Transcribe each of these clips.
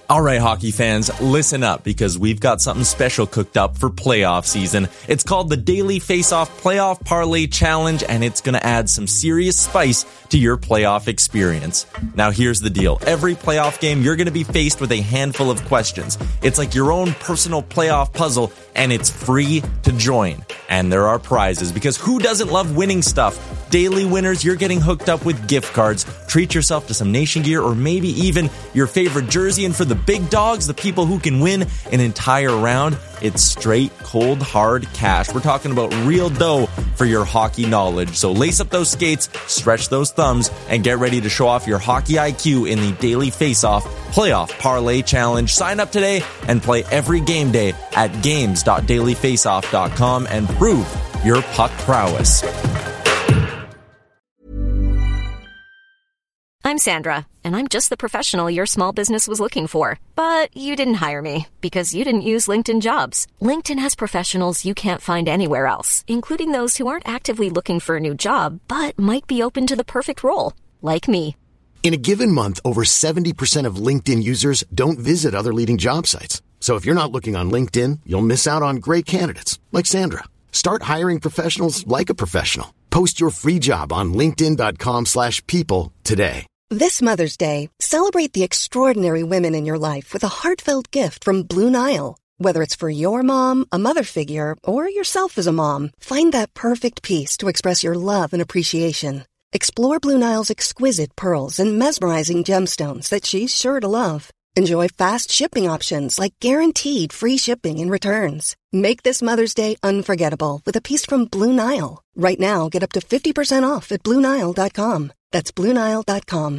All right, hockey fans, listen up because we've got something special cooked up for playoff season. It's called the Daily Face-Off Playoff Parlay Challenge, and it's going to add some serious spice to your playoff experience. Now, here's the deal. Every playoff game, you're going to be faced with a handful of questions. It's like your own personal playoff puzzle, and it's free to join. And there are prizes, because who doesn't love winning stuff? Daily winners, you're getting hooked up with gift cards. Treat yourself to some Nation gear or maybe even your favorite jersey. And for the big dogs, the people who can win an entire round, it's straight, cold, hard cash. We're talking about real dough for your hockey knowledge. So lace up those skates, stretch those thumbs, and get ready to show off your hockey IQ in the Daily Face-Off Playoff Parlay Challenge. Sign up today and play every game day at games.dailyfaceoff.com and prove your puck prowess. I'm Sandra, and I'm just the professional your small business was looking for. But you didn't hire me because you didn't use LinkedIn Jobs. LinkedIn has professionals you can't find anywhere else, including those who aren't actively looking for a new job, but might be open to the perfect role, like me. In a given month, over 70% of LinkedIn users don't visit other leading job sites. So if you're not looking on LinkedIn, you'll miss out on great candidates like Sandra. Start hiring professionals like a professional. Post your free job on linkedin.com/people today. This Mother's Day, celebrate the extraordinary women in your life with a heartfelt gift from Blue Nile. Whether it's for your mom, a mother figure, or yourself as a mom, find that perfect piece to express your love and appreciation. Explore Blue Nile's exquisite pearls and mesmerizing gemstones that she's sure to love. Enjoy fast shipping options like guaranteed free shipping and returns. Make this Mother's Day unforgettable with a piece from Blue Nile. Right now, get up to 50% off at BlueNile.com. That's BlueNile.com.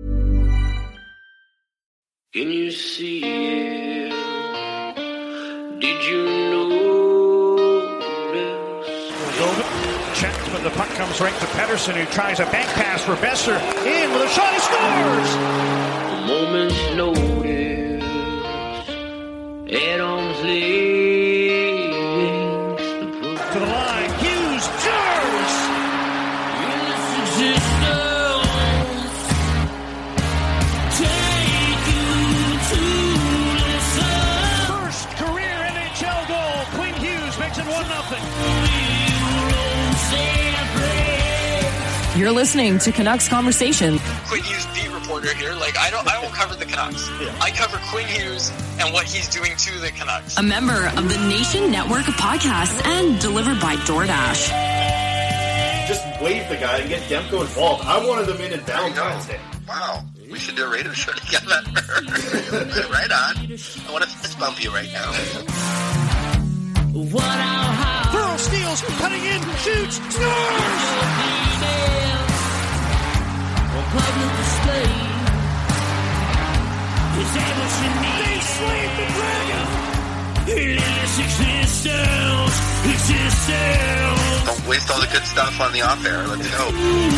Can you see it? Did you notice? Checked, but the puck comes right to Pettersson, who tries a bank pass for Besser. In with a shot, he scores! A moment's notice. At arm's length. To the line, Hughes scores! First career NHL goal. Quinn Hughes makes it 1-0. You're listening to Canucks Conversation. Quinn Hughes, beat reporter here. I don't cover the Canucks. Yeah. I cover Quinn Hughes and what he's doing to the Canucks. A member of the Nation Network of Podcasts and delivered by DoorDash. Just wave the guy and get Demko involved. I wanted them in Valentine's Day. Wow. We should do a radio show together. Right on. I want to fist bump you right now. Burrow steals, cutting in, shoots, scores! They slayed the dragon! Don't waste all the good stuff on the off air. Let's go.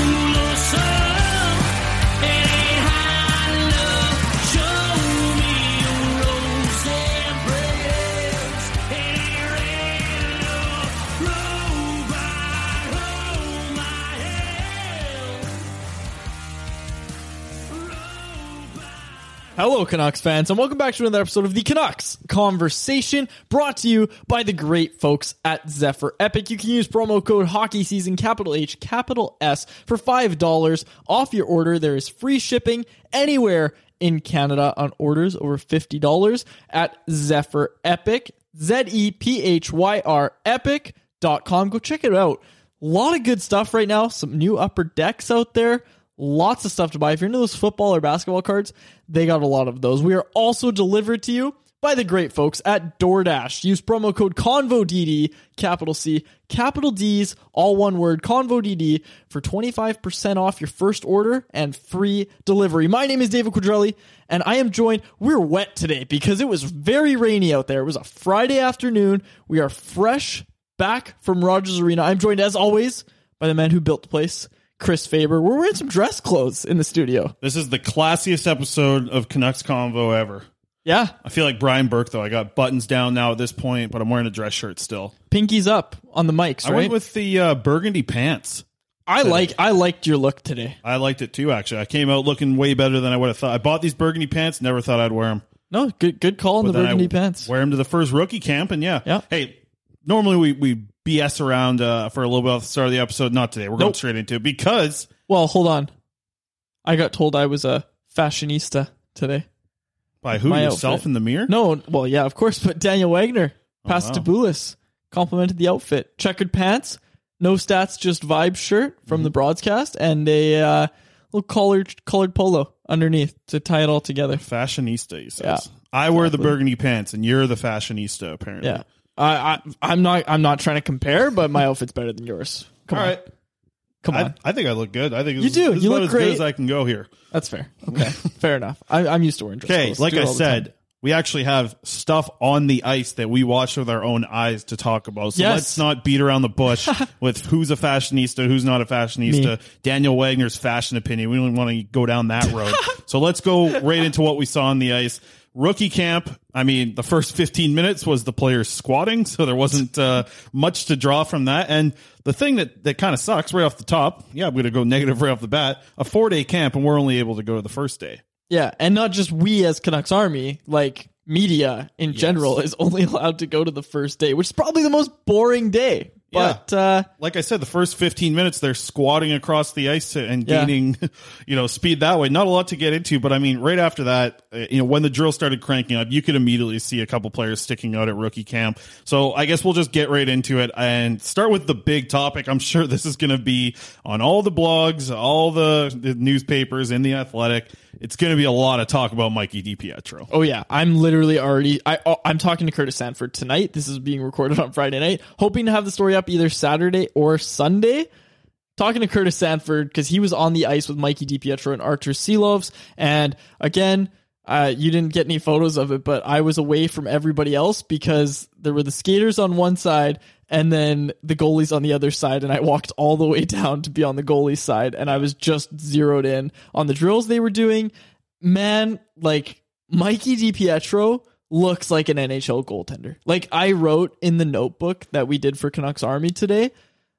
Hello, Canucks fans, and welcome back to another episode of the Canucks Conversation, brought to you by the great folks at Zephyr Epic. You can use promo code HOCKEYSEASON, capital H, capital S, for $5 off your order. There is free shipping anywhere in Canada on orders over $50 at Zephyr Epic, ZEPHYR epic.com. Go check it out. A lot of good stuff right now. Some new upper decks out there. Lots of stuff to buy. If you're into those football or basketball cards, they got a lot of those. We are also delivered to you by the great folks at DoorDash. Use promo code CONVODD, capital C, capital D's, all one word, CONVODD, for 25% off your first order and free delivery. My name is David Quadrelli, and I am joined, we're wet today because it was very rainy out there. It was a Friday afternoon. We are fresh back from Rogers Arena. I'm joined, as always, by the man who built the place, Chris Faber. We're wearing some dress clothes in the studio. This is the classiest episode of Canucks Convo ever. Yeah. I feel like Brian Burke, though. I got buttons down now at this point, but I'm wearing a dress shirt still. Pinkies up on the mics, right? I went with the burgundy pants. I liked your look today. I liked it too, actually. I came out looking way better than I would have thought. I bought these burgundy pants, never thought I'd wear them. No, good call on the burgundy pants. Wear them to the first rookie camp, and yeah. Hey, normally we BS around for a little bit at the start of the episode. Not today. We're going straight into it because... Well, hold on. I got told I was a fashionista today. By who? Yourself in the mirror? No, well, yeah, of course, but Daniel Wagner, Pastabulis, complimented the outfit. Checkered pants, no stats, just vibe shirt from the broadcast, and a little colored polo underneath to tie it all together. Fashionista, he says. Yeah, I wear the burgundy pants, and you're the fashionista, apparently. Yeah. I'm not trying to compare, but my outfit's better than yours. Come on. I think I look good. I think you do. This You is look about as great good as I can go here. That's fair. Okay, fair enough. I'm used to wearing dress clothes. Okay, like I said, we actually have stuff on the ice that we watch with our own eyes to talk about. So let's not beat around the bush with who's a fashionista, who's not a fashionista. Daniel Wagner's fashion opinion. We don't want to go down that road. So let's go right into what we saw on the ice. Rookie camp, I mean, the first 15 minutes was the players squatting, so there wasn't much to draw from that. And the thing that kind of sucks right off the top, I'm going to go negative right off the bat, a 4-day camp, and we're only able to go to the first day. Yeah, and not just we as Canucks Army, like media in general is only allowed to go to the first day, which is probably the most boring day. But like I said, the first 15 minutes, they're squatting across the ice and gaining, speed that way. Not a lot to get into, but I mean, right after that, when the drill started cranking up, you could immediately see a couple players sticking out at rookie camp. So I guess we'll just get right into it and start with the big topic. I'm sure this is going to be on all the blogs, all the newspapers, in the Athletic. It's going to be a lot of talk about Mikey DiPietro. Oh yeah, I'm literally I'm talking to Curtis Sanford tonight. This is being recorded on Friday night, hoping to have the story up either Saturday or Sunday. Talking to Curtis Sanford because he was on the ice with Mikey DiPietro and Artur Silovs, and again, you didn't get any photos of it, but I was away from everybody else because there were the skaters on one side and then the goalies on the other side, and I walked all the way down to be on the goalie side, and I was just zeroed in on the drills they were doing. Man, like, Mikey DiPietro looks like an NHL goaltender. Like, I wrote in the notebook that we did for Canucks Army today,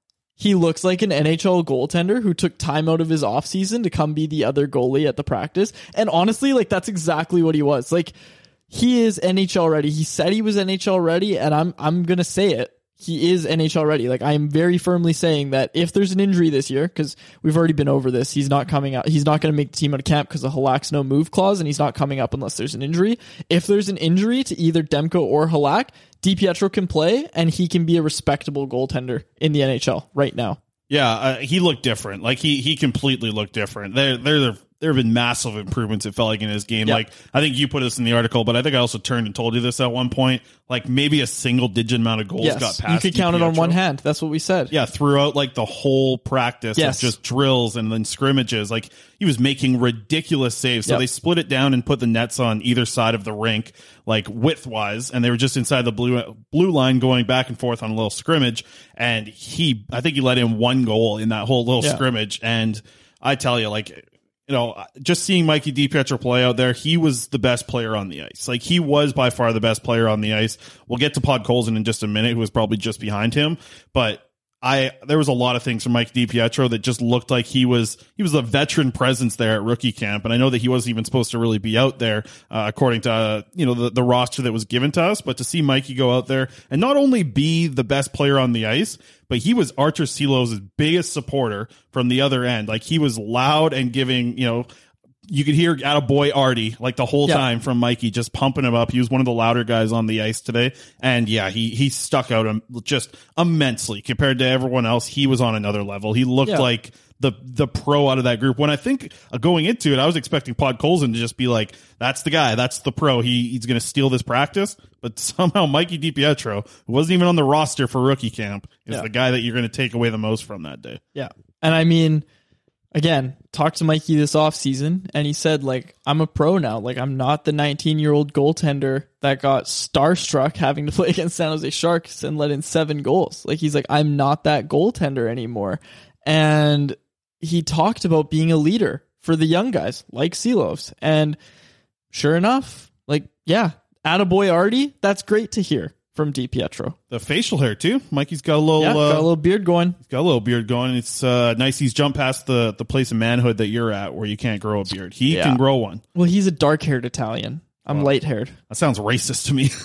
he looks like an NHL goaltender who took time out of his offseason to come be the other goalie at the practice. And honestly, like, that's exactly what he was. Like, he is NHL ready. He said he was NHL ready, and I'm going to say it. He is NHL ready. Like, I am very firmly saying that if there's an injury this year, because we've already been over this, he's not coming out. He's not going to make the team out of camp because of Halak's no move clause, and he's not coming up unless there's an injury. If there's an injury to either Demko or Halak, DiPietro can play, and he can be a respectable goaltender in the NHL right now. Yeah, he looked different. Like, he completely looked different. There have been massive improvements, it felt like, in his game. Yep. Like, I think you put this in the article, but I think I also turned and told you this at one point. Like, maybe a single-digit amount of goals got past. You could count it on one hand. That's what we said. Yeah, throughout, like, the whole practice of just drills and then scrimmages. Like, he was making ridiculous saves. So they split it down and put the nets on either side of the rink, like, width-wise, and they were just inside the blue line going back and forth on a little scrimmage. And I think he let in one goal in that whole little scrimmage. And I tell you, like, just seeing Mikey DiPietro play out there, he was the best player on the ice. Like, he was by far the best player on the ice. We'll get to Podkolzin in just a minute, who was probably just behind him. But there was a lot of things from Mike DiPietro that just looked like he was a veteran presence there at rookie camp. And I know that he wasn't even supposed to really be out there, according to, the roster that was given to us. But to see Mikey go out there and not only be the best player on the ice, but he was Artur Silovs' biggest supporter from the other end. Like, he was loud and giving, you could hear attaboy Artie like the whole time from Mikey, just pumping him up. He was one of the louder guys on the ice today. And he stuck out just immensely compared to everyone else. He was on another level. He looked like the pro out of that group. When I think going into it, I was expecting Podkolzin to just be like, that's the guy, that's the pro. He's going to steal this practice. But somehow Mikey DiPietro, who wasn't even on the roster for rookie camp, is the guy that you're going to take away the most from that day. Yeah. And I mean, again, talked to Mikey this offseason, and he said, like, I'm a pro now. Like, I'm not the 19-year-old goaltender that got starstruck having to play against San Jose Sharks and let in 7 goals. Like, he's like, I'm not that goaltender anymore. And he talked about being a leader for the young guys like Silovs. And sure enough, like, attaboy Artie, that's great to hear from DiPietro. The facial hair too. Mikey's got a little got a little beard going. He's got a little beard going. It's nice. He's jumped past the place of manhood that you're at where you can't grow a beard. He can grow one. Well, he's a dark-haired Italian. I'm light-haired. That sounds racist to me.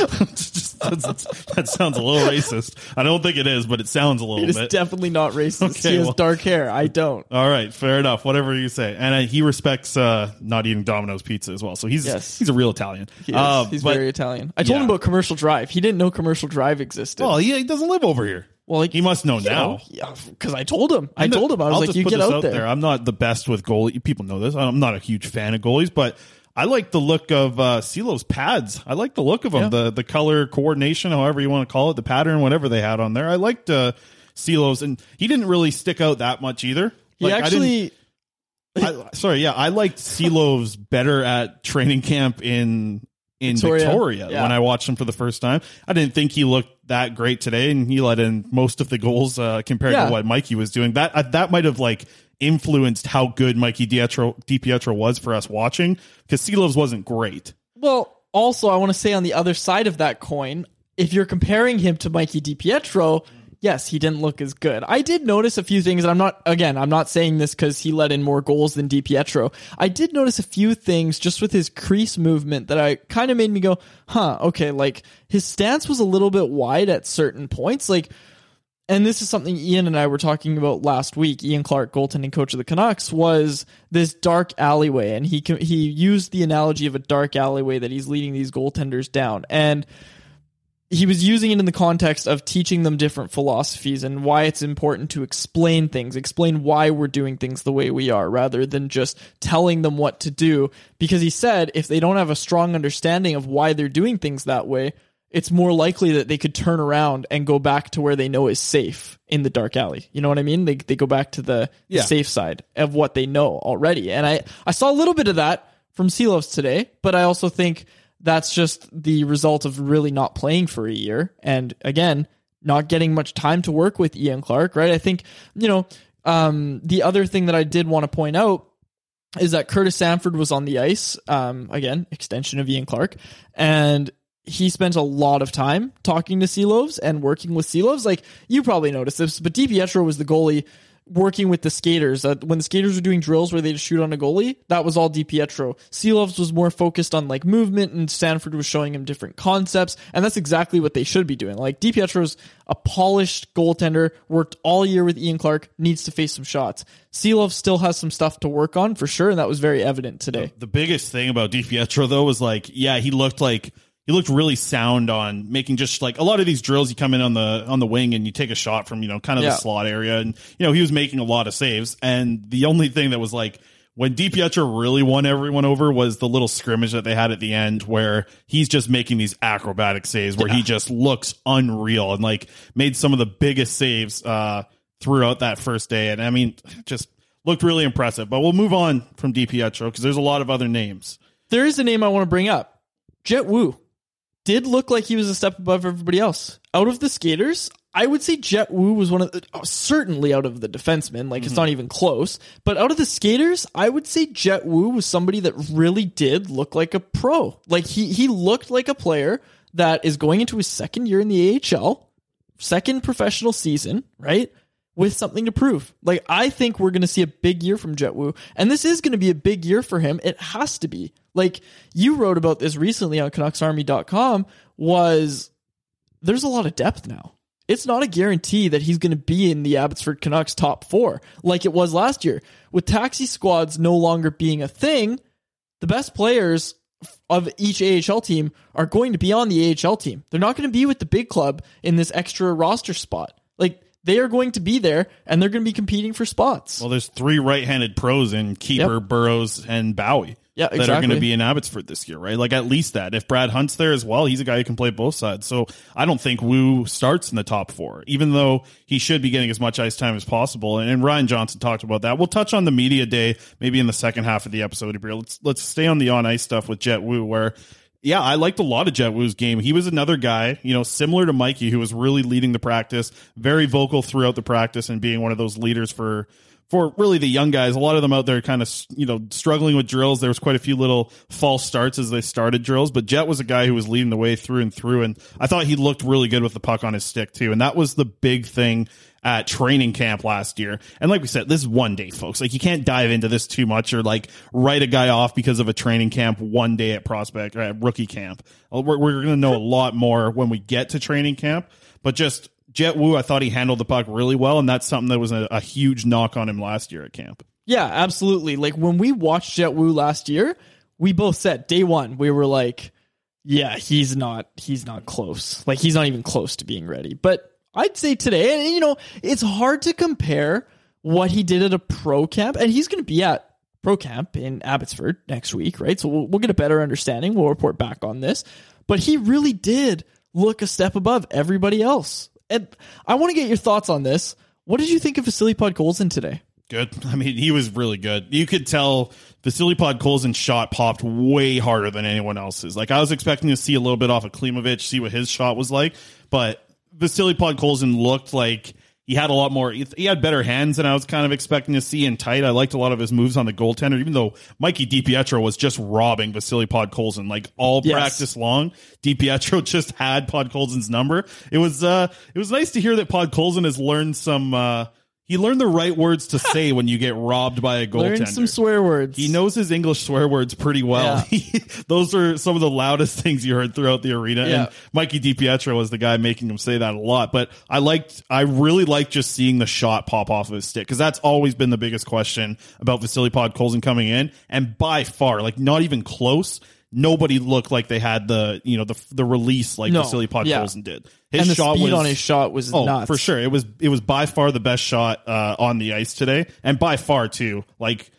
That sounds a little racist. I don't think it is, but it sounds a little bit. It's definitely not racist. Okay, he has dark hair. I don't. All right, fair enough. Whatever you say. And he respects not eating Domino's pizza as well. So he's a real Italian. He is. He's very Italian. I told him about Commercial Drive. He didn't know Commercial Drive existed. Well, he doesn't live over here. Well, he must know now. Yeah, because I told him. I was like, you get out there. I'm not the best with goalie. People know this. I'm not a huge fan of goalies, but I like the look of Silov's pads. I like the look of them, the color coordination, however you want to call it, the pattern, whatever they had on there. I liked Silov's, and he didn't really stick out that much either. He actually... I liked Silov's better at training camp in Victoria when I watched him for the first time. I didn't think he looked that great today, and he let in most of the goals compared to what Mikey was doing. That might have influenced how good Mikey DiPietro was for us watching, because Silov's wasn't great. Well, also I want to say on the other side of that coin, if you're comparing him to Mikey DiPietro, yes, he didn't look as good. I did notice a few things, and I'm not saying this because he let in more goals than DiPietro. I did notice a few things just with his crease movement that I kind of made me go, okay, his stance was a little bit wide at certain points, and this is something Ian and I were talking about last week. Ian Clark, goaltending coach of the Canucks, was this dark alleyway, and he used the analogy of a dark alleyway that he's leading these goaltenders down, and he was using it in the context of teaching them different philosophies and why it's important to explain things, explain why we're doing things the way we are, rather than just telling them what to do. Because he said if they don't have a strong understanding of why they're doing things that way, it's more likely that they could turn around and go back to where they know is safe in the dark alley. You know what I mean? They go back to the safe side of what they know already. And I saw a little bit of that from Silovs today, but I also think that's just the result of really not playing for a year. And again, not getting much time to work with Ian Clark, right? I think, the other thing that I did want to point out is that Curtis Sanford was on the ice, again, extension of Ian Clark, and he spent a lot of time talking to Silovs and working with Silovs. You probably noticed this, but DiPietro was the goalie working with the skaters. When the skaters were doing drills where they just shoot on a goalie, that was all DiPietro. Silovs was more focused on movement, and Sanford was showing him different concepts, and that's exactly what they should be doing. DiPietro's a polished goaltender, worked all year with Ian Clark, needs to face some shots. Silovs still has some stuff to work on for sure, and that was very evident today. The biggest thing about DiPietro though was he looked really sound on making just a lot of these drills. You come in on the wing and you take a shot from, kind of the slot area. And, he was making a lot of saves. And the only thing that was when DiPietro really won everyone over was the little scrimmage that they had at the end where he's just making these acrobatic saves where he just looks unreal and made some of the biggest saves throughout that first day. And just looked really impressive. But we'll move on from DiPietro because there's a lot of other names. There is a name I want to bring up. Jett Woo did look like he was a step above everybody else. Out of the skaters, I would say Jett Woo was one of the, certainly out of the defensemen, it's not even close, but out of the skaters, I would say Jett Woo was somebody that really did look like a pro. He looked like a player that is going into his second year in the AHL, second professional season, right? With something to prove. I think we're going to see a big year from Jett Woo, and this is going to be a big year for him. It has to be. You wrote about this recently on CanucksArmy.com, there's a lot of depth now. It's not a guarantee that he's going to be in the Abbotsford Canucks top 4 like it was last year. With taxi squads no longer being a thing, the best players of each AHL team are going to be on the AHL team. They're not going to be with the big club in this extra roster spot. They are going to be there, and they're going to be competing for spots. Well, there's 3 right-handed pros in Keeper, Burrows, and Bowie. Yeah, exactly. That are going to be in Abbotsford this year, right? At least that. If Brad Hunt's there as well, he's a guy who can play both sides. So I don't think Woo starts in the top 4, even though he should be getting as much ice time as possible. And Ryan Johnson talked about that. We'll touch on the media day maybe in the second half of the episode. Let's stay on the on-ice stuff with Jett Woo, where yeah, I liked a lot of Jett Woo's game. He was another guy, similar to Mikey, who was really leading the practice, very vocal throughout the practice and being one of those leaders for for really the young guys, a lot of them out there kind of, struggling with drills. There was quite a few little false starts as they started drills, but Jet was a guy who was leading the way through and through. And I thought he looked really good with the puck on his stick too. And that was the big thing at training camp last year. And like we said, this is one day, folks. Like, you can't dive into this too much or like write a guy off because of a training camp one day at prospect or at rookie camp. We're going to know a lot more when we get to training camp, but just Jet Wu, I thought he handled the puck really well, and that's something that was a huge knock on him last year at camp. Yeah, absolutely. Like, when we watched Jet Wu last year, we both said day one, we were like, yeah, he's not close. Like, he's not even close to being ready. But I'd say today, and it's hard to compare what he did at a pro camp, and he's going to be at pro camp in Abbotsford next week, right? So we'll get a better understanding. We'll report back on this. But he really did look a step above everybody else. And I want to get your thoughts on this. What did you think of Vasily Podkolzin today? Good. I mean, he was really good. You could tell Vasily Podkolzin's shot popped way harder than anyone else's. Like, I was expecting to see a little bit off of Klimovich, see what his shot was like, but Vasily Podkolzin looked like he had a lot more. He had better hands than I was kind of expecting to see in tight. I liked a lot of his moves on the goaltender, even though Mikey DiPietro was just robbing Vasily Podkolzin like all practice long. DiPietro just had Podkolzin's number. It was nice to hear that Podkolzin has learned some. He learned the right words to say when you get robbed by a goaltender. Learned some swear words. He knows his English swear words pretty well. Yeah. Those are some of the loudest things you heard throughout the arena. Yeah. And Mikey DiPietro was the guy making him say that a lot. But I really liked just seeing the shot pop off of his stick, because that's always been the biggest question about Vasily Podkolzin coming in. And by far, like, not even close, nobody looked like they had the release like Vasily Podkolzin did. His shot speed on his shot was nuts. For sure. It was by far the best shot on the ice today, and by far too. Like,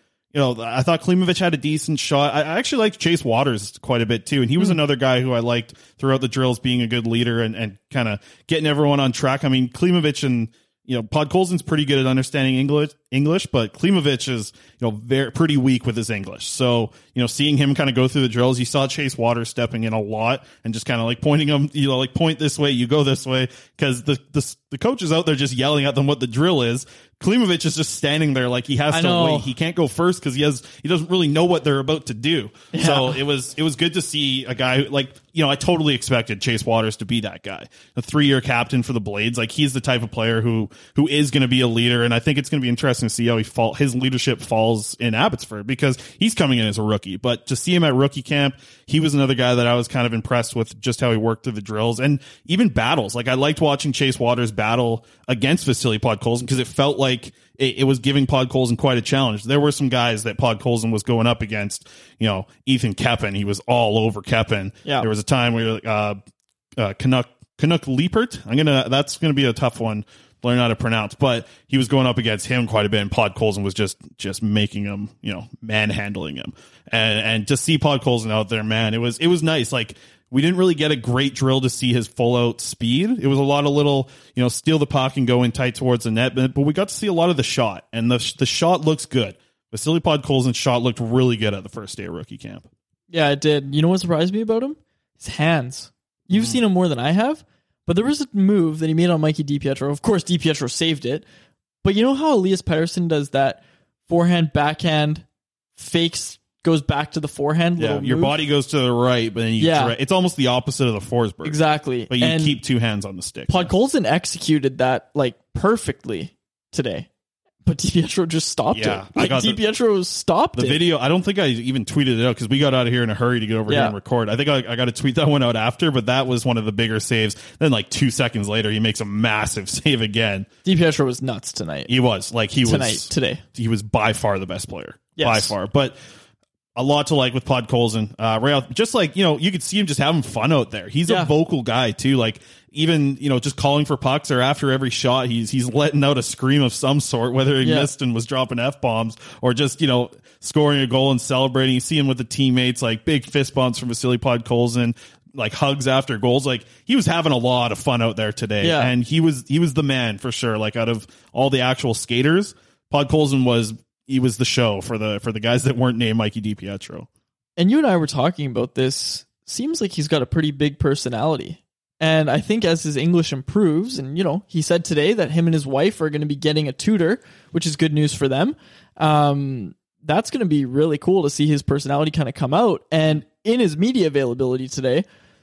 I thought Klimovich had a decent shot. I actually liked Chase Waters quite a bit too, and he was another guy who I liked throughout the drills, being a good leader and kind of getting everyone on track. I mean, Klimovich and Podkolzin's pretty good at understanding English, but Klimovich is, pretty weak with his English. So, seeing him kind of go through the drills, you saw Chase Waters stepping in a lot and just kind of like pointing him, like, point this way, you go this way, because the coach is out there just yelling at them what the drill is. Klimovich is just standing there like he has to wait. He can't go first because he doesn't really know what they're about to do. Yeah. So it was good to see a guy like, I totally expected Chase Waters to be that guy, a 3-year captain for the Blades. Like, he's the type of player who is going to be a leader, and I think it's going to be interesting to see how his leadership falls in Abbotsford, because he's coming in as a rookie. But to see him at rookie camp, he was another guy that I was kind of impressed with, just how he worked through the drills and even battles. Like, I liked watching Chase Waters battle against Vasily Podkolzin, because it felt like it was giving Podkolzin quite a challenge. There were some guys that Podkolzin was going up against, Ethan Keppen. He was all over Keppen. Yeah. There was a time where Canuck Liepert. That's gonna be a tough one to learn how to pronounce, but he was going up against him quite a bit, and Podkolzin was just making him, manhandling him. And to see Podkolzin out there, man, it was nice. Like, we didn't really get a great drill to see his full out speed. It was a lot of little, steal the puck and go in tight towards the net, but we got to see a lot of the shot, and the shot looks good. Vasily Podkolzin's shot looked really good at the first day of rookie camp. Yeah, it did. You know what surprised me about him? His hands. You've seen him more than I have, but there was a move that he made on Mikey DiPietro. Of course, DiPietro saved it, but you know how Elias Pettersson does that forehand, backhand, fakes, goes back to the forehand. Yeah, your body goes to the right, but then it's almost the opposite of the Forsberg. Exactly. But you keep two hands on the stick. Podkolzin executed that like perfectly today, but DiPietro just stopped it. Like, DiPietro stopped it. The video, I don't think I even tweeted it out because we got out of here in a hurry to get over here and record. I think I got to tweet that one out after, but that was one of the bigger saves. Then like 2 seconds later, he makes a massive save again. DiPietro was nuts tonight. He was. Today. He was by far the best player. Yes. By far. But a lot to like with Podkolzin. Just like, you could see him just having fun out there. He's a vocal guy too. Like, even, just calling for pucks, or after every shot, he's letting out a scream of some sort, whether he missed and was dropping F-bombs, or just, scoring a goal and celebrating. You see him with the teammates, like big fist bumps from Vasily Podkolzin, like hugs after goals. Like, he was having a lot of fun out there today. Yeah. And he was the man for sure. Like, out of all the actual skaters, Podkolzin was the show for the guys that weren't named Mikey DiPietro. And you and I were talking about this. Seems like he's got a pretty big personality. And I think as his English improves, and, he said today that him and his wife are going to be getting a tutor, which is good news for them. That's going to be really cool to see his personality kind of come out. And in his media availability today,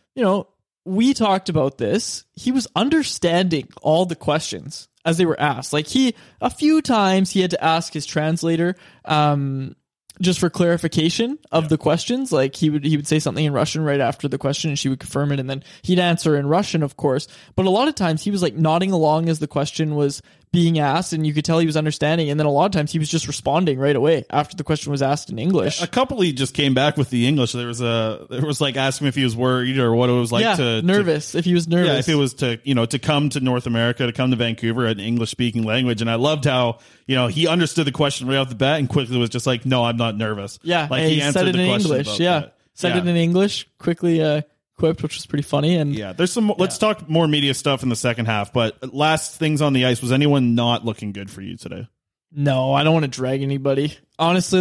we talked about this. He was understanding all the questions as they were asked. Like a few times he had to ask his translator, just for clarification of the questions. Like he would say something in Russian right after the question and she would confirm it, and then he'd answer in Russian, of course. But a lot of times he was like nodding along as the question was being asked, and you could tell he was understanding. And then a lot of times he was just responding right away after the question was asked in English. A couple he just came back with the English. There was like asking if he was worried or what it was like if he was nervous. Yeah, if it was to come to North America, to come to Vancouver, an English speaking language. And I loved how, he understood the question right off the bat and quickly was just like, no, I'm not nervous. Yeah. Like he answered said it the in question English. about that. It in English, quickly, quipped, which was pretty funny. And there's some. Let's talk more media stuff in the second half. But last things on the ice, was anyone not looking good for you today? No, I don't want to drag anybody. Honestly,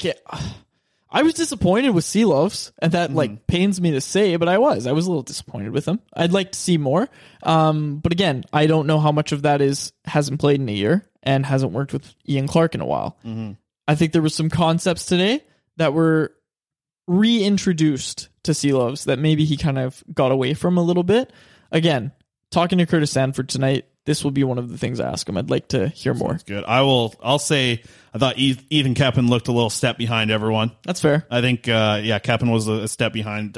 I was disappointed with Seelovs, and that pains me to say, but I was a little disappointed with him. I'd like to see more. But again, I don't know how much of that hasn't played in a year and hasn't worked with Ian Clark in a while. Mm-hmm. I think there was some concepts today that were reintroduced to Seelovs that maybe he kind of got away from a little bit. Again, talking to Curtis Sanford tonight, this will be one of the things I ask him. I'd like to hear more. Sounds good. I'll say I thought Ethan Keppen looked a little step behind everyone. That's fair. I think Keppen was a step behind.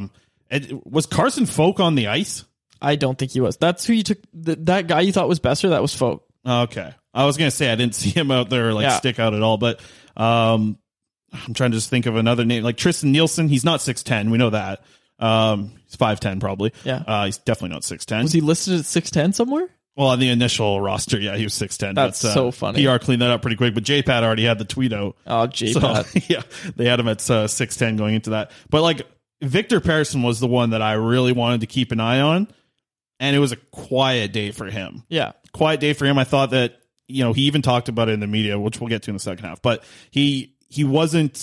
Was Carson Folk on the ice? I don't think he was. That's who you took. That guy you thought was Besser, that was Folk. Okay. I was gonna say I didn't see him out there stick out at all, but I'm trying to just think of another name, like Tristan Nielsen. He's not 6'10". We know that. He's 5'10" probably. Yeah. He's definitely not 6'10". Was he listed at 6'10" somewhere? Well, on the initial roster, yeah, he was 6'10". That's so funny. PR cleaned that up pretty quick, but JPAT already had the tweet out. Oh, JPAT. So, yeah, they had him at 6'10" going into that. But Victor Persson was the one that I really wanted to keep an eye on, and it was a quiet day for him. Yeah. Quiet day for him. I thought that, he even talked about it in the media, which we'll get to in the second half, but he wasn't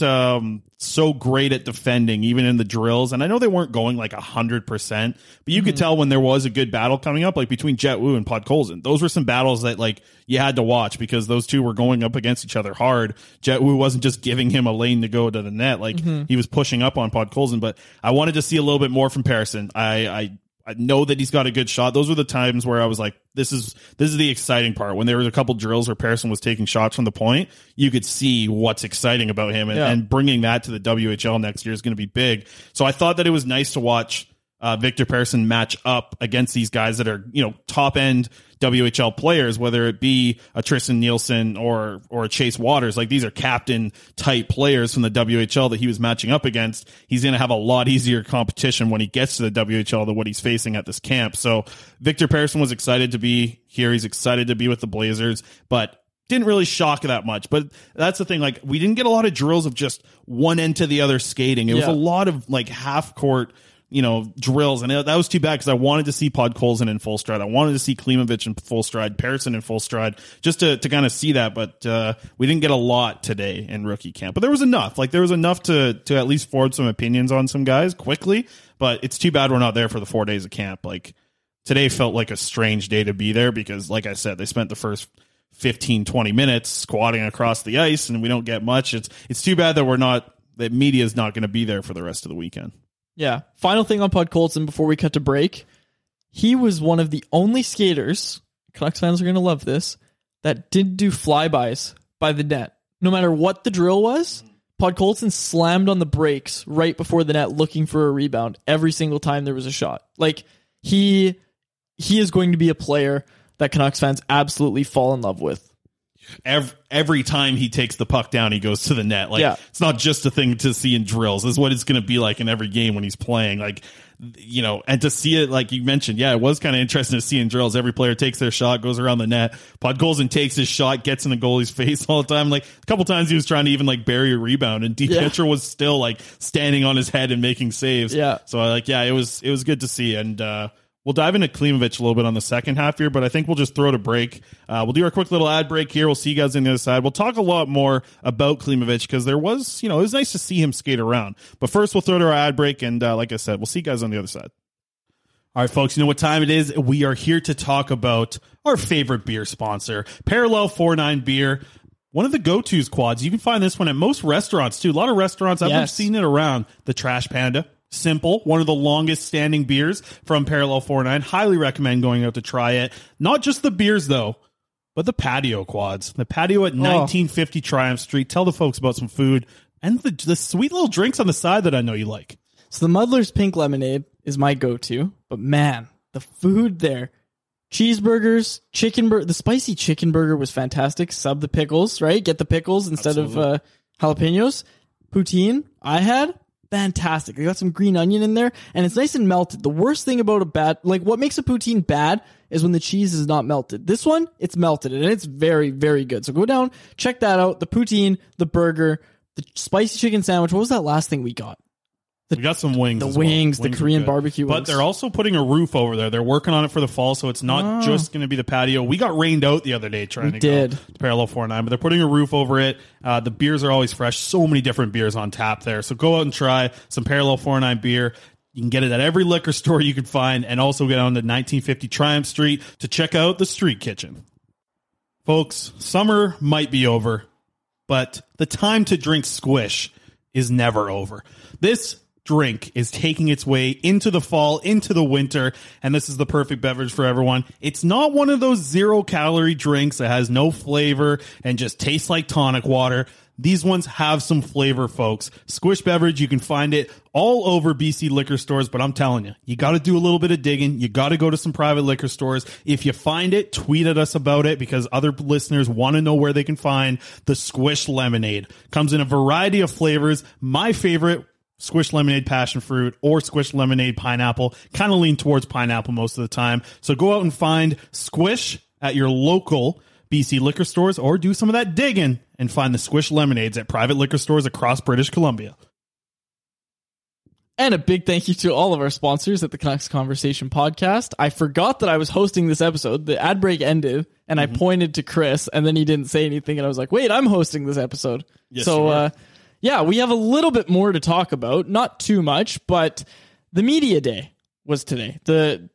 so great at defending, even in the drills. And I know they weren't going 100%, but you could tell when there was a good battle coming up, between Jet Wu and Podkolzin. Those were some battles that you had to watch because those two were going up against each other hard. Jet Wu wasn't just giving him a lane to go to the net. He was pushing up on Podkolzin, but I wanted to see a little bit more from Persson. I know that he's got a good shot. Those were the times where I was like, this is the exciting part. When there was a couple drills where Persson was taking shots from the point, you could see what's exciting about him, and bringing that to the WHL next year is going to be big. So I thought that it was nice to watch Victor Persson match up against these guys that are, top end WHL players, whether it be a Tristan Nielsen or a Chase Waters. These are captain type players from the WHL that he was matching up against. He's going to have a lot easier competition when he gets to the WHL than what he's facing at this camp. So Victor Persson was excited to be here. He's excited to be with the Blazers, but didn't really shock that much. But that's the thing. We didn't get a lot of drills of just one end to the other skating. It was a lot of half court, drills. And that was too bad because I wanted to see Podkolzin in full stride. I wanted to see Klimovich in full stride, Persson in full stride, just to kind of see that. But we didn't get a lot today in rookie camp. But there was enough. There was enough to at least forward some opinions on some guys quickly. But it's too bad we're not there for the 4 days of camp. Today felt like a strange day to be there because, like I said, they spent the first 15, 20 minutes squatting across the ice, and we don't get much. It's too bad that media is not going to be there for the rest of the weekend. Yeah. Final thing on Podkolzin before we cut to break. He was one of the only skaters, Canucks fans are going to love this, that didn't do flybys by the net. No matter what the drill was, Podkolzin slammed on the brakes right before the net looking for a rebound every single time there was a shot. He is going to be a player that Canucks fans absolutely fall in love with. Every time he takes the puck down, he goes to the net. It's not just a thing to see in drills. This is what it's going to be like in every game when he's playing. And to see it, like you mentioned, it was kind of interesting to see in drills. Every player takes their shot, goes around the net. Podkolzin takes his shot, gets in the goalie's face all the time. A couple times he was trying to even bury a rebound, and DiPietro was still standing on his head and making saves. Yeah. So it was good to see. And, we'll dive into Klimovich a little bit on the second half here, but I think we'll just throw it a break. We'll do our quick little ad break here. We'll see you guys on the other side. We'll talk a lot more about Klimovich because there was, it was nice to see him skate around. But first, we'll throw to our ad break, and like I said, we'll see you guys on the other side. All right, folks, you know what time it is? We are here to talk about our favorite beer sponsor, Parallel 49 Beer. One of the go-tos, Quads. You can find this one at most restaurants, too. A lot of restaurants, I've seen it around. The Trash Panda, simple, one of the longest standing beers from Parallel 49. Highly recommend going out to try it. Not just the beers, though, but the patio, Quads. The patio at 1950 Triumph Street. Tell the folks about some food and the sweet little drinks on the side that I know you like. So the Muddler's Pink Lemonade is my go-to, but man, the food there, cheeseburgers, the spicy chicken burger was fantastic. Sub the pickles, right? Get the pickles instead of jalapenos. Poutine I had, fantastic. They got some green onion in there, and it's nice and melted. The worst thing about what makes a poutine bad is when the cheese is not melted. This one, it's melted, and it's very, very good. So go down, check that out. The poutine, the burger, the spicy chicken sandwich. What was that last thing we got? We got some wings. The Korean barbecue wings. But they're also putting a roof over there. They're working on it for the fall, so it's not just going to be the patio. We got rained out the other day trying to go to Parallel 49, but they're putting a roof over it. The beers are always fresh. So many different beers on tap there. So go out and try some Parallel 49 beer. You can get it at every liquor store you can find, and also get on to 1950 Triumph Street to check out the Street Kitchen. Folks, summer might be over, but the time to drink Squish is never over. This drink is taking its way into the fall, into the winter, and this is the perfect beverage for everyone. It's not one of those 0-calorie drinks that has no flavor and just tastes like tonic water. These ones have some flavor, folks. Squish beverage, you can find it all over BC liquor stores, but I'm telling you, you got to do a little bit of digging. You got to go to some private liquor stores. If you find it, tweet at us about it, because other listeners want to know where they can find the Squish Lemonade. Comes in a variety of flavors. My favorite, Squish Lemonade Passion Fruit or Squish Lemonade Pineapple. Kind of lean towards pineapple most of the time. So go out and find Squish at your local BC liquor stores, or do some of that digging and find the Squish Lemonades at private liquor stores across British Columbia. And a big thank you to all of our sponsors at the Canucks Conversation podcast. I forgot that I was hosting this episode. The ad break ended, and I pointed to Chris, and then he didn't say anything, and I was like, wait, I'm hosting this episode. Yes, so, yeah, we have a little bit more to talk about. Not too much, but the media day was today. The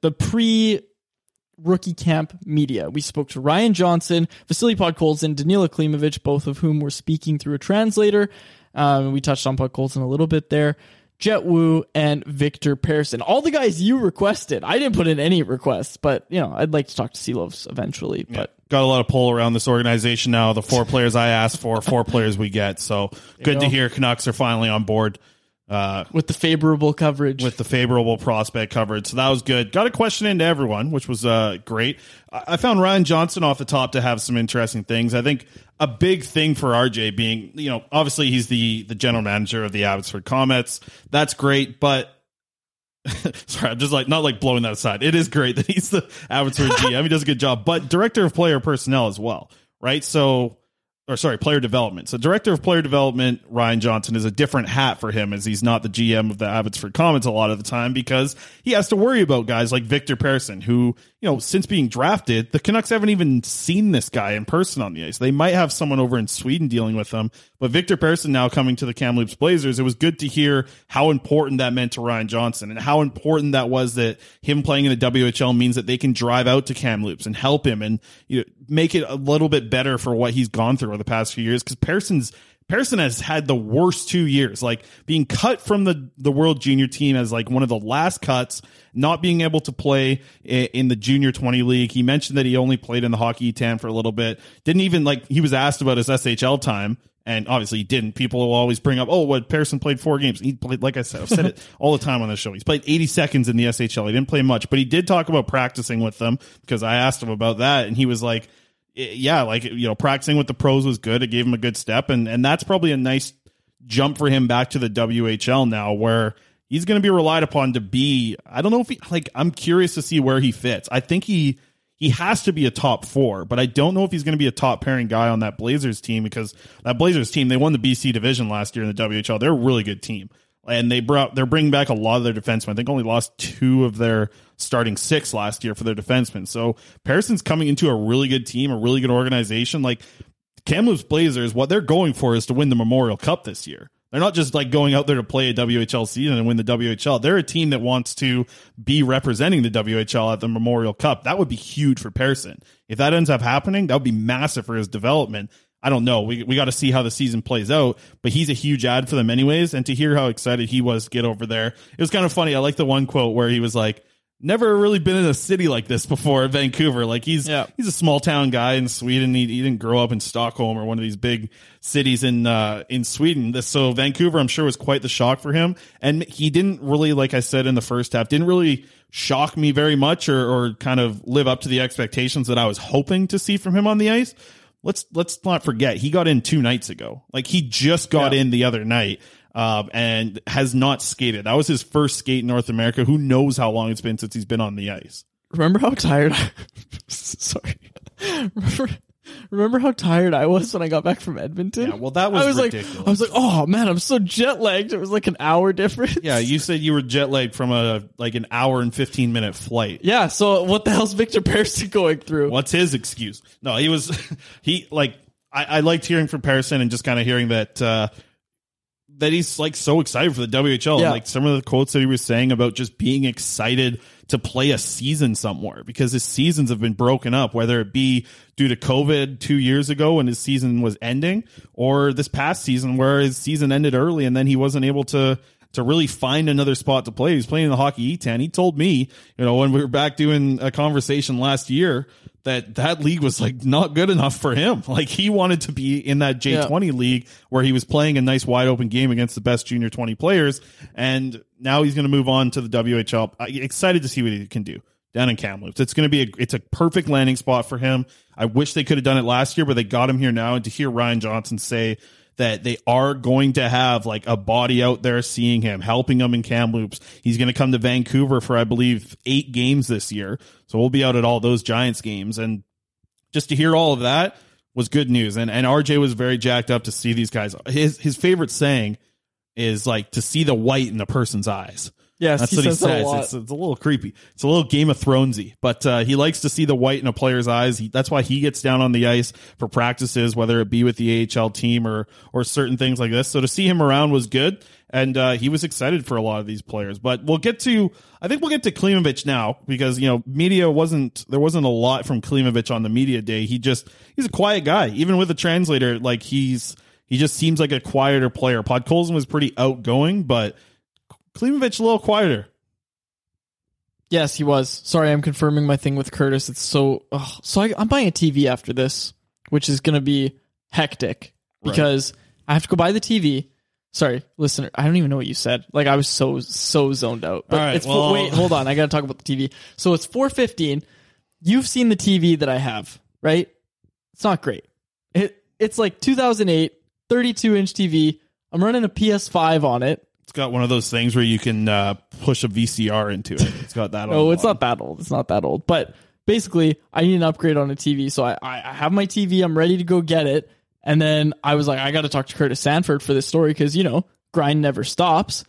pre-rookie camp media. We spoke to Ryan Johnson, Vasily Podkolzin, Danila Klimovich, both of whom were speaking through a translator. We touched on Podkolzin a little bit there. Jet Wu and Victor Persson. All the guys you requested. I didn't put in any requests, but I'd like to talk to Silovs eventually. But got a lot of pull around this organization now. The 4 players I asked for, 4 players we get. So good to hear Canucks are finally on board. With the favorable coverage. With the favorable prospect coverage. So that was good. Got a question into everyone, which was great. I found Ryan Johnson off the top to have some interesting things. I think a big thing for RJ being, obviously he's the general manager of the Abbotsford Comets. That's great, but sorry, I'm just not blowing that aside. It is great that he's the Abbotsford GM. He does a good job, but director of player personnel as well, right? Player development. So director of player development, Ryan Johnson, is a different hat for him, as he's not the GM of the Abbotsford Comets a lot of the time, because he has to worry about guys like Victor Persson, who, since being drafted, the Canucks haven't even seen this guy in person on the ice. They might have someone over in Sweden dealing with him, but Victor Persson now coming to the Kamloops Blazers, it was good to hear how important that meant to Ryan Johnson, and how important that was that him playing in the WHL means that they can drive out to Kamloops and help him and make it a little bit better for what he's gone through over the past few years, because Persson has had the worst 2 years, being cut from the World Junior team as one of the last cuts, not being able to play in the Junior 20 League. He mentioned that he only played in the Hockey Etan for a little bit. Didn't even he was asked about his SHL time, and obviously he didn't. People will always bring up, Persson played 4 games. He played, like I said, I've said it all the time on this show. He's played 80 seconds in the SHL. He didn't play much, but he did talk about practicing with them, because I asked him about that, and he was like, practicing with the pros was good. It gave him a good step. And that's probably a nice jump for him back to the WHL now, where he's going to be relied upon to be, I don't know if he, I'm curious to see where he fits. I think he has to be a top 4, but I don't know if he's going to be a top pairing guy on that Blazers team, because that Blazers team, they won the BC division last year in the WHL. They're a really good team. And they're bringing back a lot of their defensemen. I think only lost 2 of their starting 6 last year for their defensemen. So Persson's coming into a really good team, a really good organization. Kamloops Blazers, what they're going for is to win the Memorial Cup this year. They're not just like going out there to play a WHL season and win the WHL. They're a team that wants to be representing the WHL at the Memorial Cup. That would be huge for Persson. If that ends up happening, that would be massive for his development. I don't know. We got to see how the season plays out, but he's a huge ad for them anyways. And to hear how excited he was to get over there, it was kind of funny. I like the one quote where he was like, never really been in a city like this before, Vancouver. Like he's a small town guy in Sweden. He didn't grow up in Stockholm or one of these big cities in Sweden. So Vancouver, I'm sure, was quite the shock for him. And he didn't really, like I said in the first half, didn't really shock me very much or kind of live up to the expectations that I was hoping to see from him on the ice. Let's not forget, he got in 2 nights ago. Like he just got in the other night. And has not skated. That was his first skate in North America. Who knows how long it's been since he's been on the ice. Remember how tired Remember how tired I was when I got back from Edmonton? Yeah, well, that was ridiculous. I was like, oh man, I'm so jet lagged. It was like an hour difference. Yeah, you said you were jet lagged from an hour and 15-minute flight. Yeah, so what the hell's Victor Persson going through? What's his excuse? No, I liked hearing from Persson and just kind of hearing that he's like so excited for the WHL. Yeah. Like some of the quotes that he was saying about just being excited to play a season somewhere because his seasons have been broken up, whether it be due to COVID 2 years ago when his season was ending or this past season where his season ended early and then he wasn't able to really find another spot to play. He was playing in the Hockey E10. He told me, when we were back doing a conversation last year, that league was like not good enough for him. Like he wanted to be in that J20 league where he was playing a nice wide open game against the best junior 20 players. And now he's going to move on to the WHL. I'm excited to see what he can do down in Kamloops. It's going to be it's a perfect landing spot for him. I wish they could have done it last year, but they got him here now. And to hear Ryan Johnson say that they are going to have like a body out there seeing him, helping him in Kamloops. He's going to come to Vancouver for, I believe, 8 games this year. So we'll be out at all those Giants games. And just to hear all of that was good news. And RJ was very jacked up to see these guys. His favorite saying is like to see the white in a person's eyes. Yes, that's what he says. It's a little creepy. It's a little Game of Thronesy, but he likes to see the white in a player's eyes. That's why he gets down on the ice for practices, whether it be with the AHL team or certain things like this. So to see him around was good, and he was excited for a lot of these players. But I think we'll get to Klimovich now because media there wasn't a lot from Klimovich on the media day. He's a quiet guy, even with a translator. Like he just seems like a quieter player. Podkolzin was pretty outgoing, but Klimovich a little quieter. Yes, he was. Sorry, I'm confirming my thing with Curtis. It's I'm buying a TV after this, which is going to be hectic because I have to go buy the TV. Sorry, listener, I don't even know what you said. Like I was so zoned out. But wait, hold on. I got to talk about the TV. So it's 4:15. You've seen the TV that I have, right? It's not great. It's like 2008, 32-inch TV. I'm running a PS5 on it. It's got one of those things where you can push a VCR into it. It's got that. No, it's not that old. It's not that old. But basically, I need an upgrade on a TV. So I have my TV. I'm ready to go get it. And then I was like, I got to talk to Curtis Sanford for this story because, grind never stops.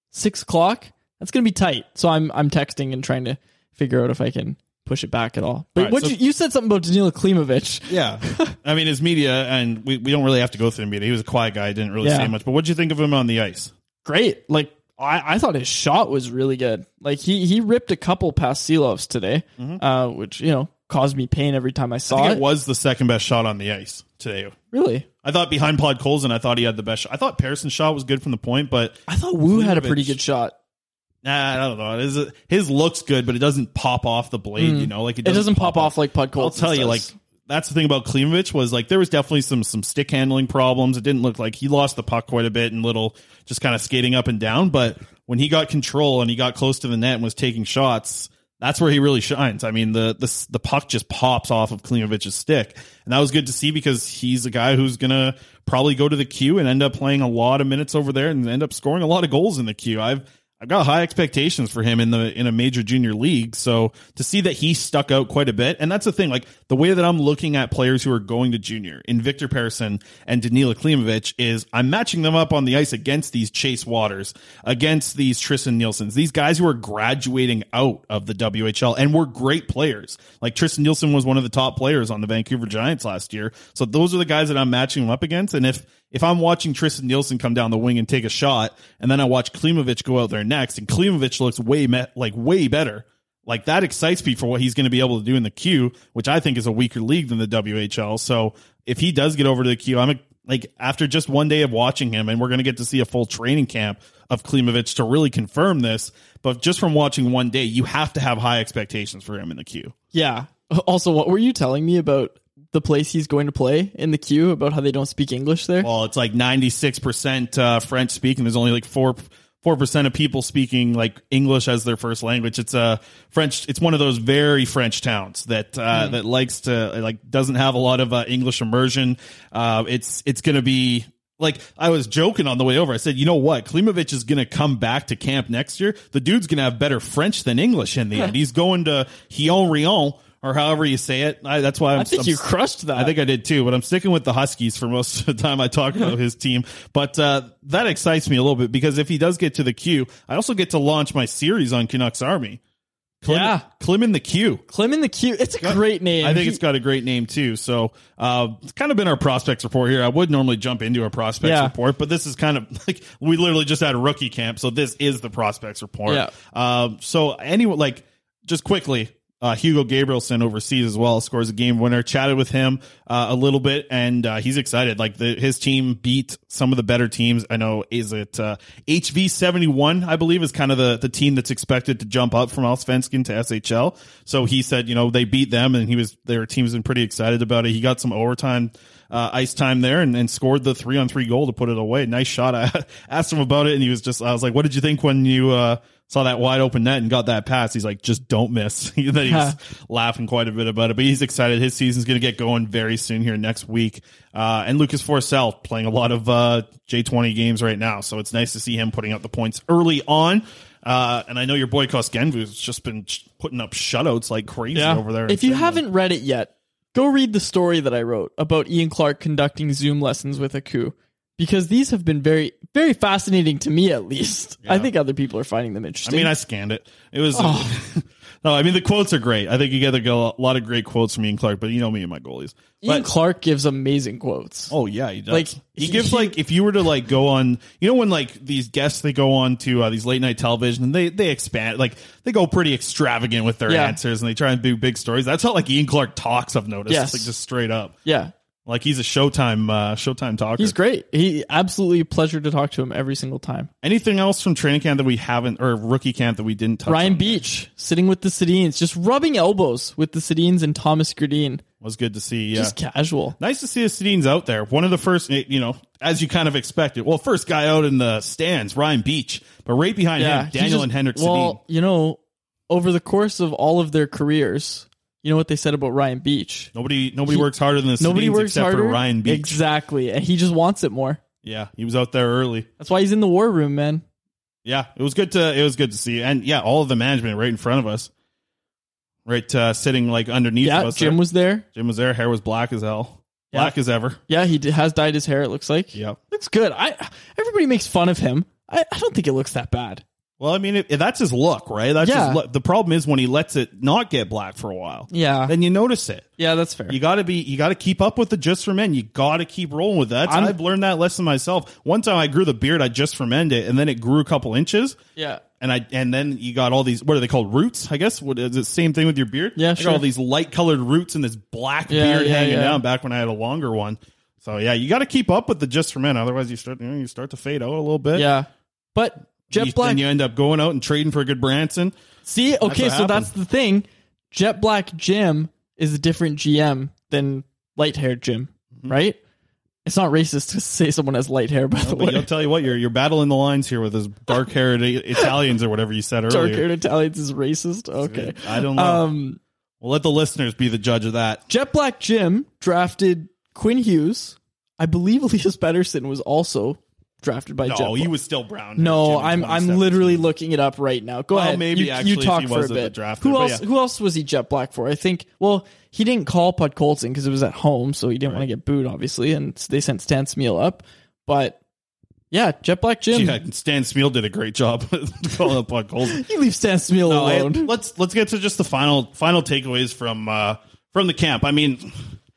6 o'clock, that's going to be tight. So I'm texting and trying to figure out if I can push it back at all. But you said something about Danila Klimovich. Yeah. I mean, his media, and we don't really have to go through the media. He was a quiet guy. Didn't really say much. But what'd you think of him on the ice? Great. Like I thought his shot was really good. Like he ripped a couple past Silovs today, which caused me pain every time I saw it. It was the second best shot on the ice today. Really? I thought behind Podkolzin, I thought he had the best shot. I thought Persson's shot was good from the point, but I thought Wu had a pretty good shot. Nah, I don't know. His looks good, but it doesn't pop off the blade. Like it doesn't pop off like Podkolzin. I'll tell you, like. That's the thing about Klimovich was like there was definitely some stick handling problems. It didn't look like he lost the puck quite a bit and just kind of skating up and down. But when he got control and he got close to the net and was taking shots, that's where he really shines. I mean, the puck just pops off of Klimovich's stick. And that was good to see because he's a guy who's going to probably go to the queue and end up playing a lot of minutes over there and end up scoring a lot of goals in the queue. I've got high expectations for him in a major junior league. So to see that he stuck out quite a bit, and that's the thing, like the way that I'm looking at players who are going to junior in Victor Persson and Danila Klimovich is I'm matching them up on the ice against these Chase Waters, against these Tristan Nielsen's, these guys who are graduating out of the WHL and were great players. Like Tristan Nielsen was one of the top players on the Vancouver Giants last year. So those are the guys that I'm matching them up against. And if if I'm watching Tristan Nielsen come down the wing and take a shot, and then I watch Klimovich go out there next, and Klimovich looks way better, like that excites me for what he's going to be able to do in the Q, which I think is a weaker league than the WHL. So if he does get over to the Q, I'm like, after just one day of watching him, and we're going to get to see a full training camp of Klimovich to really confirm this, but just from watching one day, you have to have high expectations for him in the Q. Yeah. Also, what were you telling me about the place he's going to play in the Q, about how they don't speak English there? Well, it's like 96% French speaking. There's only like 4% of people speaking like English as their first language. It's French. It's one of those very French towns that that likes to doesn't have a lot of English immersion. It's going to be like, I was joking on the way over. I said, you know what? Klimovich is going to come back to camp next year. The dude's going to have better French than English in the end. He's going to Rion, or however you say it. That's why I think you crushed that. I think I did too, but I'm sticking with the Huskies for most of the time I talk about his team. But that excites me a little bit, because if he does get to the Q, I also get to launch my series on Canucks Army. Klim in the Q. Klim in the Q. It's a great name. I think it's got a great name too. So it's kind of been our prospects report here. I would normally jump into our prospects report, but this is kind of like, we literally just had a rookie camp, so this is the prospects report. So anyway, just quickly, Hugo Gabrielson overseas as well scores a game winner. Chatted with him a little bit, and he's excited. Like his team beat some of the better teams. I know, is it HV71, I believe, is kind of the team that's expected to jump up from Allsvenskan to SHL. So he said, they beat them, and their team's been pretty excited about it. He got some overtime ice time there and scored the 3-on-3 goal to put it away. Nice shot. I asked him about it, and I was like, what did you think when you saw that wide open net and got that pass? He's like, just don't miss. Then he's laughing quite a bit about it, but he's excited. His season's going to get going very soon here next week. And Lucas Forsell playing a lot of J20 games right now, so it's nice to see him putting up the points early on. And I know your boy Koskendvu's just been putting up shutouts like crazy over there. If you haven't read it yet, go read the story that I wrote about Ian Clark conducting Zoom lessons with a Coup, because these have been very, very fascinating to me, at least. I think other people are finding them interesting. I mean, I scanned it. It was... No, I mean, the quotes are great. I think you get a lot of great quotes from Ian Clark, but you know me and my goalies. Ian Clark gives amazing quotes. Oh, yeah, he does. He gives, if you were to, go on... when, these guests, they go on to these late-night television, and they expand, they go pretty extravagant with their answers, and they try and do big stories. That's how, Ian Clark talks, I've noticed. Yes. Just straight up. Yeah. He's a Showtime talker. He's great. He absolutely a pleasure to talk to him every single time. Anything else from training camp that we haven't, or rookie camp that we didn't touch on? Ryan Beach sitting with the Sedins, just rubbing elbows with the Sedins and Thomas Gradin. Was good to see. Just casual. Nice to see the Sedins out there. One of the first, as you kind of expected. Well, first guy out in the stands, Ryan Beach, but right behind him, Daniel and Henrik Sedin. Well, over the course of all of their careers, you know what they said about Ryan Beach? Nobody works harder than the Sedins except for Ryan Beach. Exactly. And he just wants it more. Yeah, he was out there early. That's why he's in the war room, man. Yeah, it was good to see. And yeah, all of the management right in front of us. Right, sitting underneath us. Jim was there. Jim was there. Hair was black as hell. Black as ever. Yeah, he has dyed his hair, it looks like. Yep. Looks good. Everybody makes fun of him. I don't think it looks that bad. Well, I mean, that's his look, right? That's his look. The problem is when he lets it not get black for a while. Yeah. Then you notice it. Yeah, that's fair. You got to keep up with the Just for Men. You got to keep rolling with that. I've learned that lesson myself. One time I grew the beard, I just for men it, and then it grew a couple inches. Yeah. And then you got all these, what are they called? Roots, I guess? What is the same thing with your beard? Yeah, sure. I got all these light colored roots and this black beard hanging down back when I had a longer one. So yeah, you got to keep up with the Just for Men. Otherwise you start to fade out a little bit. Yeah. But Jet Black, and you end up going out and trading for a good Branson. See, okay, so that's the thing. Jet Black Jim is a different GM than light haired Jim, right? It's not racist to say someone has light hair, by the way. I'll tell you what, you're battling the lines here with those dark haired Italians or whatever you said earlier. Dark haired Italians is racist? Okay. I don't know. We'll let the listeners be the judge of that. Jet Black Jim drafted Quinn Hughes. I believe Elias Pettersson was also drafted by Jet Black. No, he was still Brown. No, I'm literally looking it up right now. Go ahead. Maybe you talk for a bit. Who else was he Jet Black for? I think. Well, he didn't call Podkolzin because it was at home, so he didn't want to get booed, obviously, and they sent Stan Smeel up. But yeah, Jet Black Jim. Yeah, Stan Smeel did a great job calling up Podkolzin. You leave Stan Smeel alone. Let's get to just the final takeaways from the camp. I mean,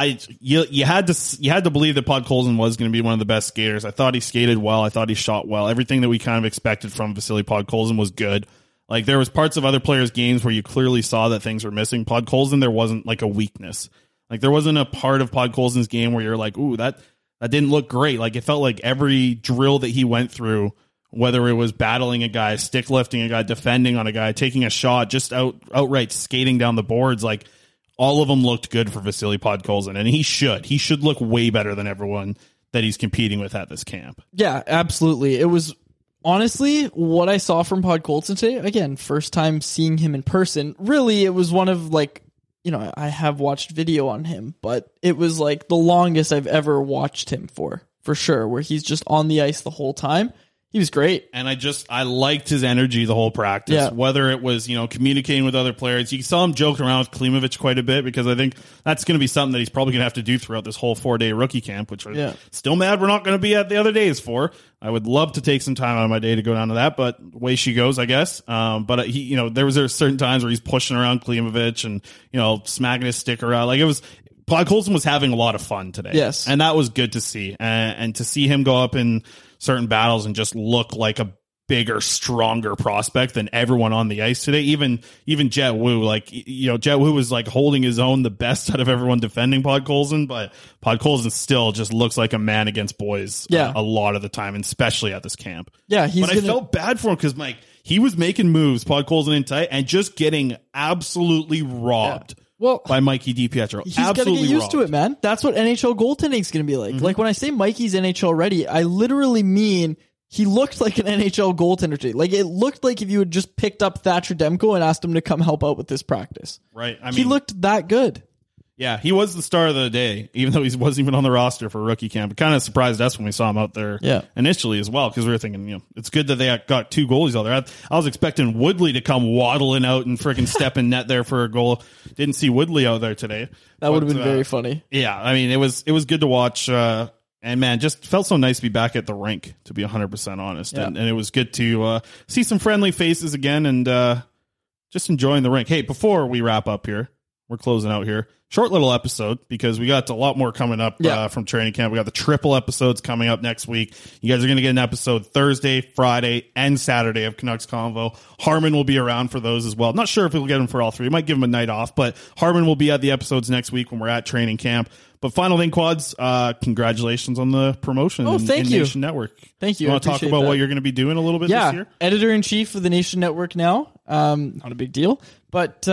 you had to believe that Podkolzin was going to be one of the best skaters. I thought he skated well. I thought he shot well. Everything that we kind of expected from Vasily Podkolzin was good. Like, there was parts of other players' games where you clearly saw that things were missing. Podkolzin, there wasn't like a weakness. Like, there wasn't a part of Podkolzin's game where you're like, ooh, that didn't look great. Like, it felt like every drill that he went through, whether it was battling a guy, stick lifting a guy, defending on a guy, taking a shot, just outright skating down the boards, like, all of them looked good for Vasily Podkolzin, and he should look way better than everyone that he's competing with at this camp. Yeah, absolutely. It was honestly what I saw from Podkolzin today. Again, first time seeing him in person. Really, it was one of, like, you know, I have watched video on him, but it was like the longest I've ever watched him for sure, where he's just on the ice the whole time. He was great. And I liked his energy the whole practice, whether it was, you know, communicating with other players. You saw him joking around with Klimovich quite a bit, because I think that's going to be something that he's probably going to have to do throughout this whole 4-day rookie camp, which we're still mad we're not going to be at the other days for. I would love to take some time out of my day to go down to that, but way she goes, I guess. But he, you know, there was certain times where he's pushing around Klimovich and, you know, smacking his stick around. Like, Podkolzin was having a lot of fun today. Yes. And that was good to see. And to see him go up in certain battles and just look like a bigger, stronger prospect than everyone on the ice today. Even Jet Wu, like, you know, Jet Wu was like holding his own the best out of everyone defending Podkolzin, but Podkolzin still just looks like a man against boys a lot of the time, and especially at this camp. Yeah, I felt bad for him because, Mike, he was making moves, Podkolzin in tight, and just getting absolutely robbed. Yeah. Well, by Mikey DiPietro. He's got to get used to it, man. That's what NHL goaltending is going to be like. Mm-hmm. Like, when I say Mikey's NHL ready, I literally mean he looked like an NHL goaltender today. Like, it looked like if you had just picked up Thatcher Demko and asked him to come help out with this practice. Right. I mean, he looked that good. Yeah, he was the star of the day, even though he wasn't even on the roster for rookie camp. It kind of surprised us when we saw him out there initially as well, because we were thinking, you know, it's good that they got two goalies out there. I was expecting Woodley to come waddling out and freaking step in net there for a goal. Didn't see Woodley out there today. That would have been very funny. Yeah, I mean, it was good to watch. And man, just felt so nice to be back at the rink, to be 100% honest. Yeah. And it was good to see some friendly faces again, and just enjoying the rink. Hey, before we wrap up here, we're closing out here. Short little episode, because we got a lot more coming up from training camp. We got the triple episodes coming up next week. You guys are going to get an episode Thursday, Friday, and Saturday of Canucks Convo. Harmon will be around for those as well. Not sure if we'll get him for all three. We might give him a night off, but Harmon will be at the episodes next week when we're at training camp. But final thing, Quads, congratulations on the promotion in Nation Network. Thank you. You want to talk about what you're going to be doing a little bit this year? Editor-in-chief of the Nation Network now. Not a big deal, but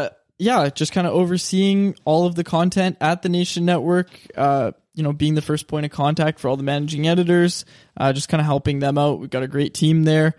just kind of overseeing all of the content at the Nation Network, being the first point of contact for all the managing editors, just kind of helping them out. We've got a great team there.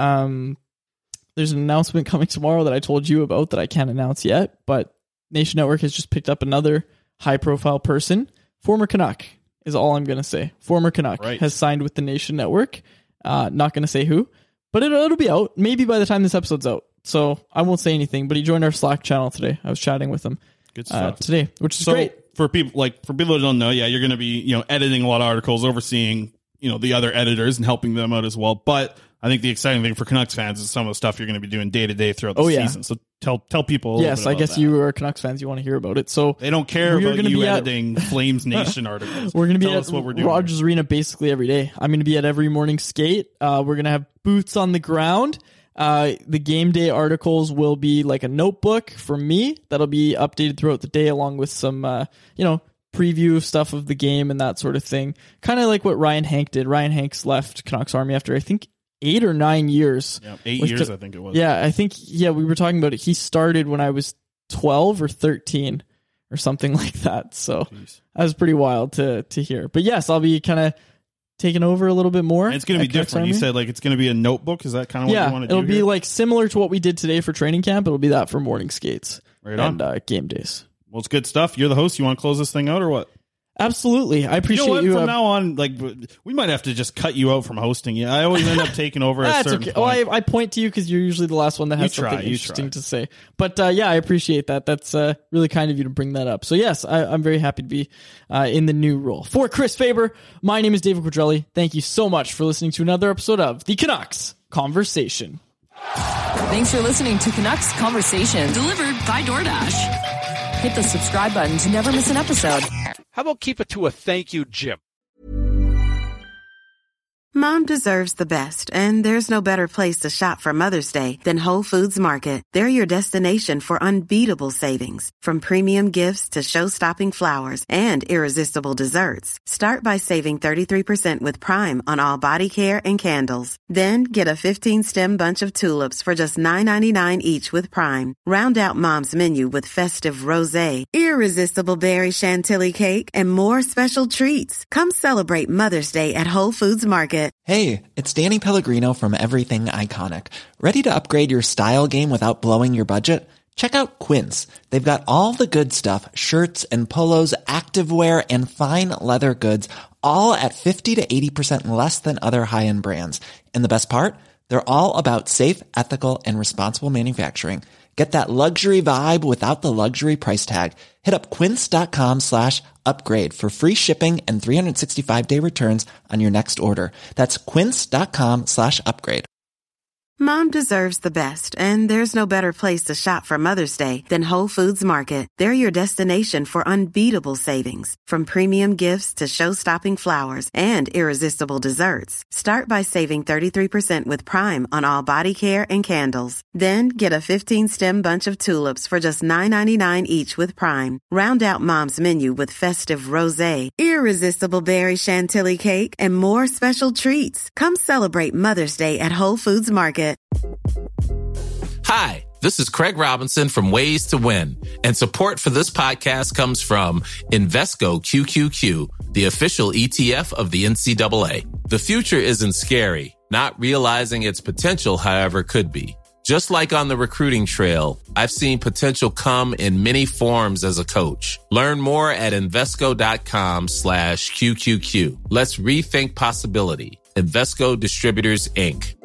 There's an announcement coming tomorrow that I told you about that I can't announce yet, but Nation Network has just picked up another high-profile person. Former Canuck is all I'm going to say. Former Canuck has signed with the Nation Network. Not going to say who, but it'll be out maybe by the time this episode's out. So I won't say anything, but he joined our Slack channel today. I was chatting with him today, which is great. For people that don't know, you're going to be, editing a lot of articles, overseeing, the other editors and helping them out as well. But I think the exciting thing for Canucks fans is some of the stuff you're going to be doing day to day throughout the season. So tell people. Yes, I guess you are Canucks fans. You want to hear about it. So they don't care about you editing Flames Nation articles. We're going to be at what we're doing Rogers Arena basically every day. I'm going to be at every morning skate. We're going to have boots on the ground. The game day articles will be like a notebook for me that'll be updated throughout the day, along with some, preview stuff of the game and that sort of thing. Kind of like what Ryan Hank did. Ryan Hanks left Canucks Army after, I think, 8 or 9 years. Yeah, 8 years, I think it was. Yeah, I think, we were talking about it. He started when I was 12 or 13 or something like that. So that was pretty wild to hear. But yes, I'll be kind of taking over a little bit more. And it's going to be different. You said it's going to be a notebook. Is that kind of what you want to do? It'll be like similar to what we did today for training camp. It'll be that for morning skates and game days. Well, it's good stuff. You're the host. You want to close this thing out or what? Absolutely. I appreciate you. From now on, we might have to just cut you out from hosting. Yeah, I always end up taking over at a certain point. Oh, I point to you because you're usually the last one that has something interesting to say. But I appreciate that. That's really kind of you to bring that up. So yes, I'm very happy to be in the new role. For Chris Faber, my name is David Quadrelli. Thank you so much for listening to another episode of the Canucks Conversation. Thanks for listening to Canucks Conversation, delivered by DoorDash. Hit the subscribe button to never miss an episode. How about keep it to a thank you, Jim? Mom deserves the best, and there's no better place to shop for Mother's Day than Whole Foods Market. They're your destination for unbeatable savings, from premium gifts to show-stopping flowers and irresistible desserts. Start by saving 33% with Prime on all body care and candles. Then get a 15-stem bunch of tulips for just $9.99 each with Prime. Round out Mom's menu with festive rosé, irresistible berry chantilly cake, and more special treats. Come celebrate Mother's Day at Whole Foods Market. Hey, it's Danny Pellegrino from Everything Iconic. Ready to upgrade your style game without blowing your budget? Check out Quince. They've got all the good stuff, shirts and polos, activewear, and fine leather goods, all at 50 to 80% less than other high-end brands. And the best part? They're all about safe, ethical, and responsible manufacturing. Get that luxury vibe without the luxury price tag. Hit up quince.com/upgrade for free shipping and 365-day returns on your next order. That's quince.com/upgrade. Mom deserves the best, and there's no better place to shop for Mother's Day than Whole Foods Market. They're your destination for unbeatable savings, from premium gifts to show-stopping flowers and irresistible desserts. Start by saving 33% with Prime on all body care and candles. Then get a 15-stem bunch of tulips for just $9.99 each with Prime. Round out Mom's menu with festive rosé, irresistible berry chantilly cake, and more special treats. Come celebrate Mother's Day at Whole Foods Market. Hi, this is Craig Robinson from Ways to Win, and support for this podcast comes from Invesco QQQ, the official ETF of the NCAA. The future isn't scary. Not realizing its potential, however, could be. Just like on the recruiting trail, I've seen potential come in many forms as a coach. Learn more at Invesco.com/QQQ. Let's rethink possibility. Invesco Distributors, Inc.